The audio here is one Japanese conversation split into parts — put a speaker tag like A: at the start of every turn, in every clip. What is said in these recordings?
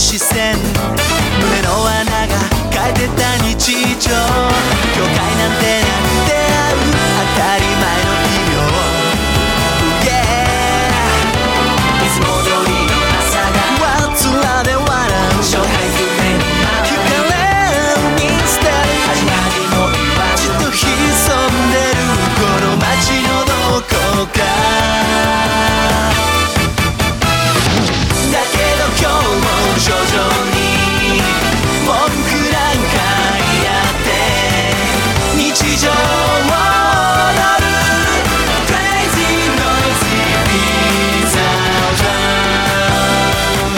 A: 視線、胸の穴が変えてた日常、境界なんてなく出会う当たり前の日々、いつも通りの朝がわつらで笑う正体不明のまま聞かれるミステリー、始まりも言わずっと潜んでるこの街のどこか、だけど今日も徐々に文句なんか言って日常を踊る Crazy Noisy Pizza Town。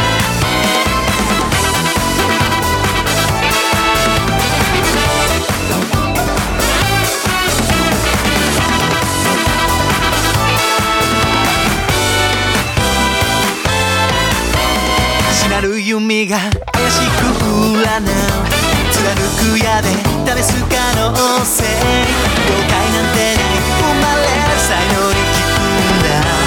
A: しなる弓が怪しく占う、貫く矢で試す可能性、了解なんてない生まれる才能に聞くんだ、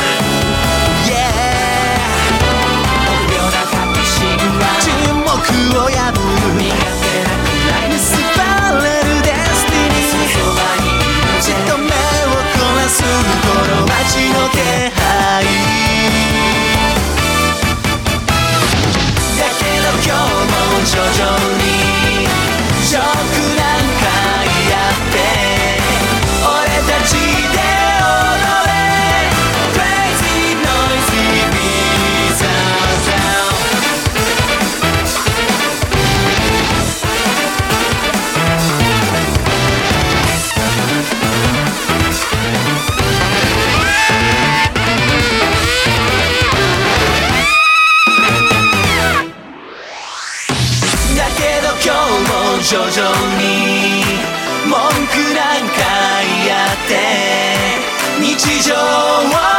A: 臆病な確信は沈黙を破る、苦手なくらい結ばれるデスティニー、そばにいるじっと目を凝らすこの街の気配、今日も徐々にジョークなんかやって俺たちで踊れ Crazy Noisy Pizza Town。 だけど今日も徐々に文句なんか言って日常を